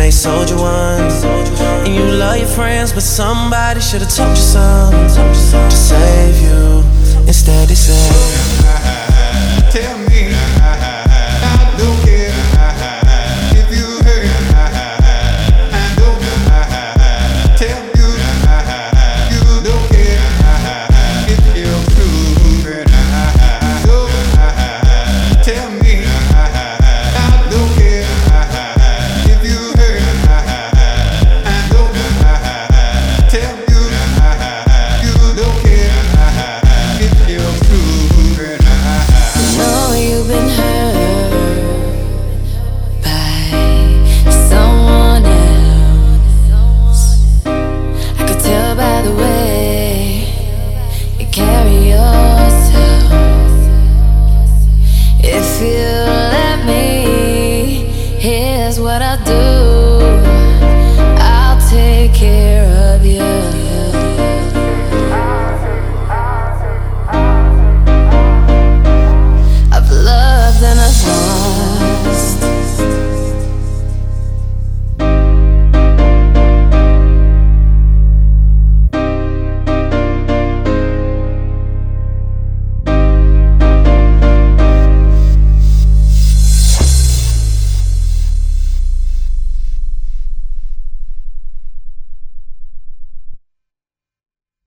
they sold you one. And you love your friends, but somebody should've told you something to save you. Instead they said, tell me, I don't care if you hurt. I don't tell you, you don't care if you're true. So tell me, I don't care if you hurt. I don't tell you, you don't care if you're true. Know you've been hurt by someone else. I could tell by the way you carry yourself. It feels